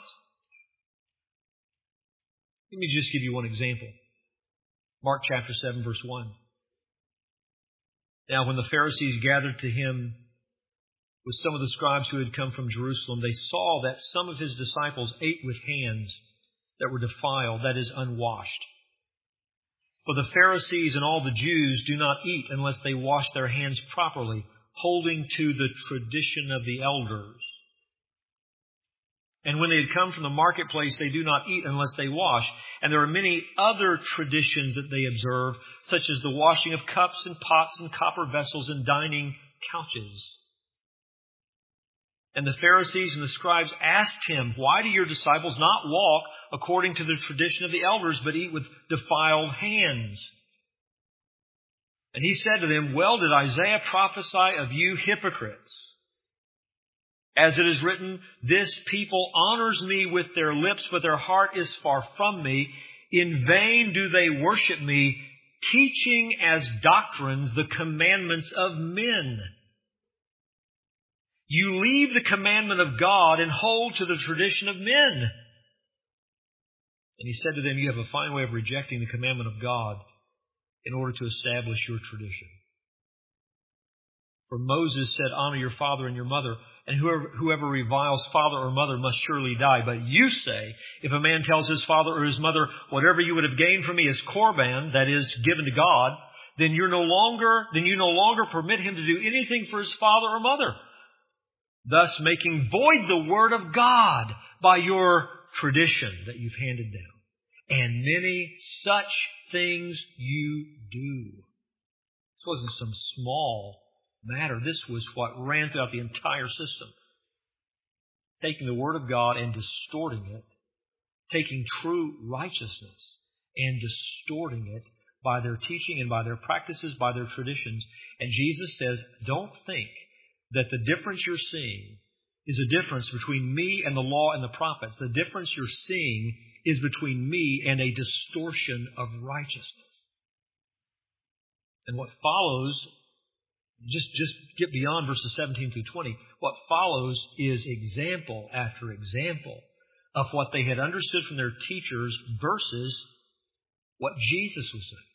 Let me just give you one example. Mark chapter 7, verse 1. Now, when the Pharisees gathered to him with some of the scribes who had come from Jerusalem, they saw that some of his disciples ate with hands that were defiled, that is, unwashed. For the Pharisees and all the Jews do not eat unless they wash their hands properly, holding to the tradition of the elders. And when they had come from the marketplace, they do not eat unless they wash. And there are many other traditions that they observe, such as the washing of cups and pots and copper vessels and dining couches. And the Pharisees and the scribes asked him, "Why do your disciples not walk according to the tradition of the elders, but eat with defiled hands?" And he said to them, "Well did Isaiah prophesy of you hypocrites. As it is written, this people honors me with their lips, but their heart is far from me. In vain do they worship me, teaching as doctrines the commandments of men. You leave the commandment of God and hold to the tradition of men." And he said to them, "You have a fine way of rejecting the commandment of God in order to establish your tradition. For Moses said, 'Honor your father and your mother,' and whoever reviles father or mother must surely die. But you say, if a man tells his father or his mother, 'Whatever you would have gained from me is korban,' that is, given to God, then you no longer permit him to do anything for his father or mother, thus making void the word of God by your tradition that you've handed down. And many such things you do." This wasn't some small matter. This was what ran throughout the entire system. Taking the Word of God and distorting it. Taking true righteousness and distorting it by their teaching and by their practices, by their traditions. And Jesus says, don't think that the difference you're seeing is a difference between me and the law and the prophets. The difference you're seeing is between me and a distortion of righteousness. And what follows, just get beyond verses 17 through 20. What follows is example after example of what they had understood from their teachers versus what Jesus was saying.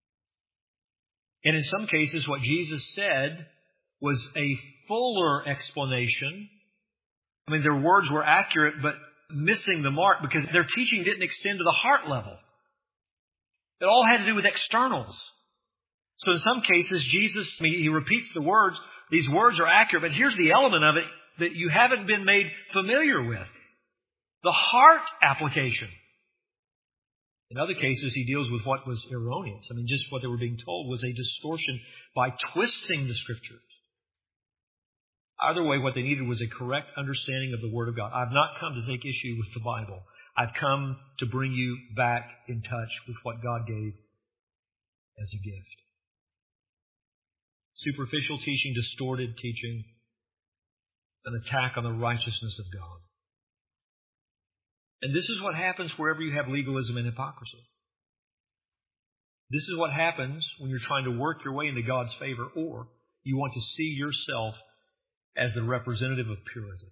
And in some cases, what Jesus said was a fuller explanation. I mean, their words were accurate, but missing the mark because their teaching didn't extend to the heart level. It all had to do with externals. So in some cases, Jesus, he repeats the words. These words are accurate, but here's the element of it that you haven't been made familiar with. The heart application. In other cases, he deals with what was erroneous. I mean, just what they were being told was a distortion by twisting the Scriptures. Either way, what they needed was a correct understanding of the Word of God. I've not come to take issue with the Bible. I've come to bring you back in touch with what God gave as a gift. Superficial teaching, distorted teaching, an attack on the righteousness of God. And this is what happens wherever you have legalism and hypocrisy. This is what happens when you're trying to work your way into God's favor, or you want to see yourself as the representative of purity.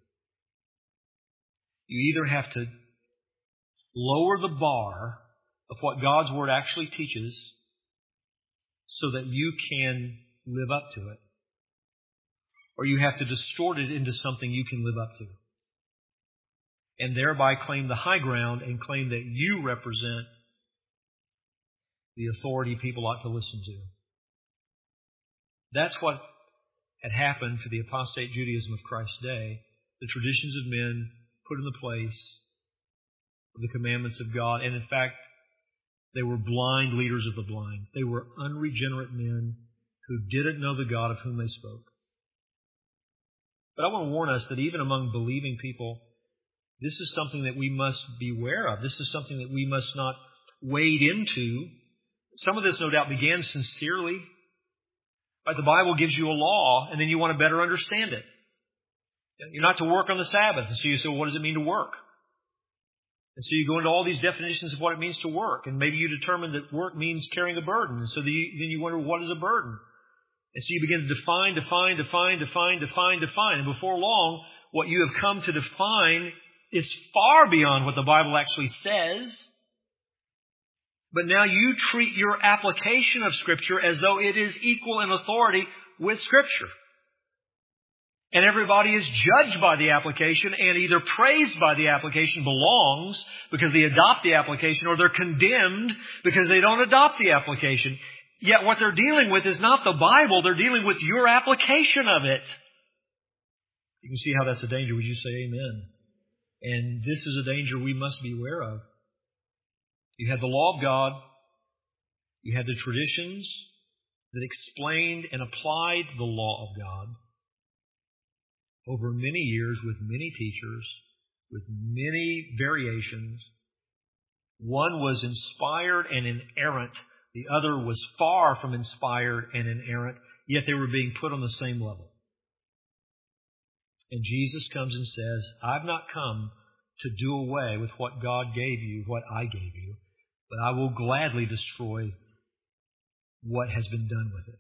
You either have to lower the bar of what God's Word actually teaches so that you can live up to it, or you have to distort it into something you can live up to, and thereby claim the high ground and claim that you represent the authority people ought to listen to. That's what had happened to the apostate Judaism of Christ's day. The traditions of men put in the place of the commandments of God. And in fact, they were blind leaders of the blind. They were unregenerate men who didn't know the God of whom they spoke. But I want to warn us that even among believing people, this is something that we must beware of. This is something that we must not wade into. Some of this, no doubt, began sincerely. But the Bible gives you a law, and then you want to better understand it. You're not to work on the Sabbath. And so you say, well, what does it mean to work? And so you go into all these definitions of what it means to work. And maybe you determine that work means carrying a burden. And so then you wonder, what is a burden? And so you begin to define. And before long, what you have come to define is far beyond what the Bible actually says. But now you treat your application of Scripture as though it is equal in authority with Scripture. And everybody is judged by the application and either praised by the application belongs because they adopt the application, or they're condemned because they don't adopt the application. Yet what they're dealing with is not the Bible. They're dealing with your application of it. You can see how that's a danger. Would you say amen? And this is a danger we must be aware of. You had the law of God. You had the traditions that explained and applied the law of God over many years with many teachers, with many variations. One was inspired and inerrant. The other was far from inspired and inerrant, yet they were being put on the same level. And Jesus comes and says, I've not come to do away with what God gave you, what I gave you, but I will gladly destroy what has been done with it.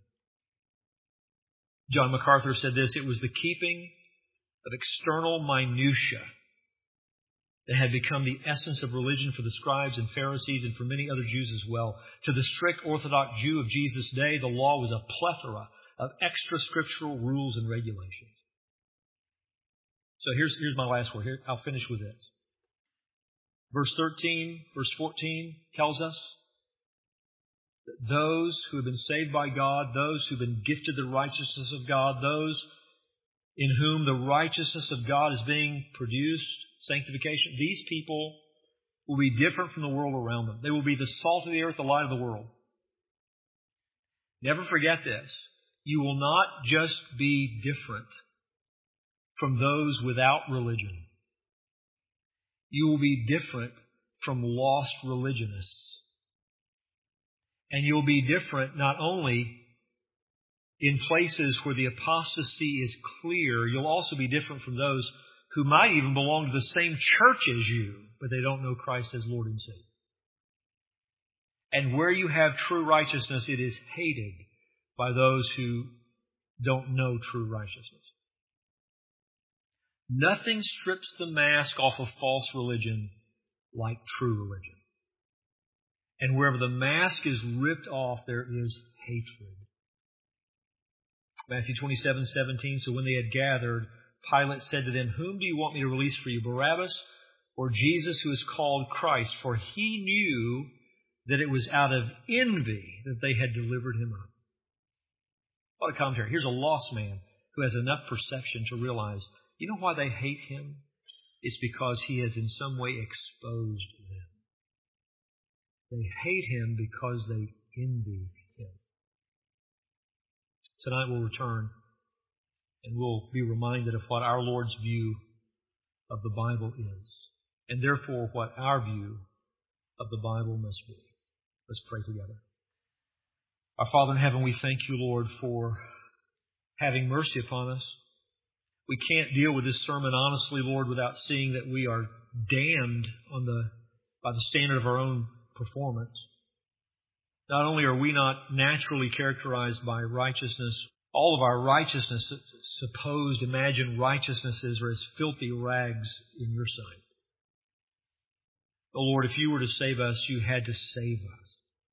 John MacArthur said this: it was the keeping of external minutia that had become the essence of religion for the scribes and Pharisees and for many other Jews as well. To the strict Orthodox Jew of Jesus' day, the law was a plethora of extra scriptural rules and regulations. So here's my last word. I'll finish with this. Verse 13, verse 14 tells us that those who have been saved by God, those who have been gifted the righteousness of God, those in whom the righteousness of God is being produced, sanctification, these people will be different from the world around them. They will be the salt of the earth, the light of the world. Never forget this. You will not just be different from those without religion. You will be different from lost religionists. And you'll be different not only in places where the apostasy is clear, you'll also be different from those who might even belong to the same church as you, but they don't know Christ as Lord and Savior. And where you have true righteousness, it is hated by those who don't know true righteousness. Nothing strips the mask off of false religion like true religion. And wherever the mask is ripped off, there is hatred. Matthew 27:17, so when they had gathered, Pilate said to them, whom do you want me to release for you, Barabbas or Jesus, who is called Christ? For he knew that it was out of envy that they had delivered him up. What a commentary. Here's a lost man who has enough perception to realize, you know why they hate him? It's because he has in some way exposed them. They hate him because they envy him. Tonight we'll return and we'll be reminded of what our Lord's view of the Bible is, and therefore what our view of the Bible must be. Let's pray together. Our Father in heaven, we thank you, Lord, for having mercy upon us. We can't deal with this sermon honestly, Lord, without seeing that we are damned by the standard of our own performance. Not only are we not naturally characterized by righteousness, all of our righteousness, supposed imagined righteousnesses, are as filthy rags in your sight. Oh Lord, if you were to save us, you had to save us.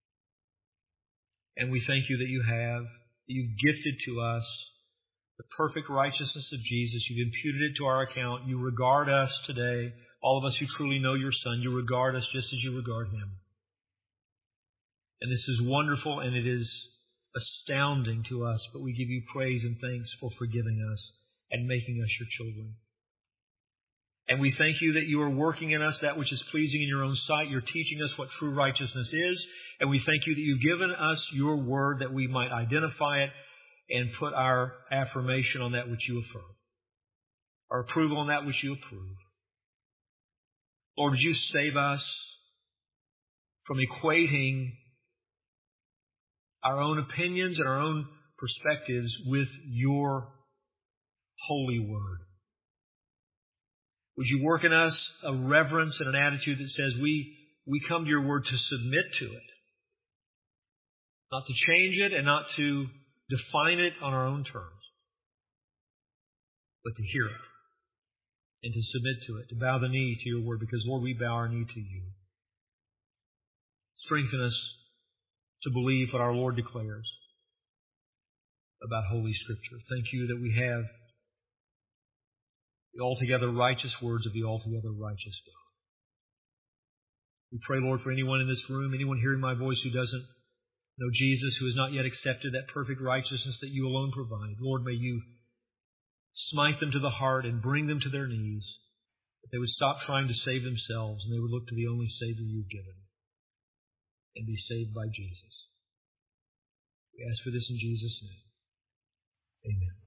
And we thank you that you have, that you've gifted to us the perfect righteousness of Jesus. You've imputed it to our account. You regard us today, all of us who truly know your Son, you regard us just as you regard him. And this is wonderful and it is astounding to us, but we give you praise and thanks for forgiving us and making us your children. And we thank you that you are working in us that which is pleasing in your own sight. You're teaching us what true righteousness is. And we thank you that you've given us your word that we might identify it and put our affirmation on that which you affirm, our approval on that which you approve. Lord, would you save us from equating our own opinions and our own perspectives with your holy word. Would you work in us a reverence and an attitude that says we come to your word to submit to it, not to change it and not to define it on our own terms, but to hear it and to submit to it, to bow the knee to your word, because, Lord, we bow our knee to you. Strengthen us to believe what our Lord declares about Holy Scripture. Thank you that we have the altogether righteous words of the altogether righteous God. We pray, Lord, for anyone in this room, anyone hearing my voice who doesn't know Jesus, who has not yet accepted that perfect righteousness that you alone provide. Lord, may you smite them to the heart and bring them to their knees, that they would stop trying to save themselves and they would look to the only Savior you've given and be saved by Jesus. We ask for this in Jesus' name. Amen.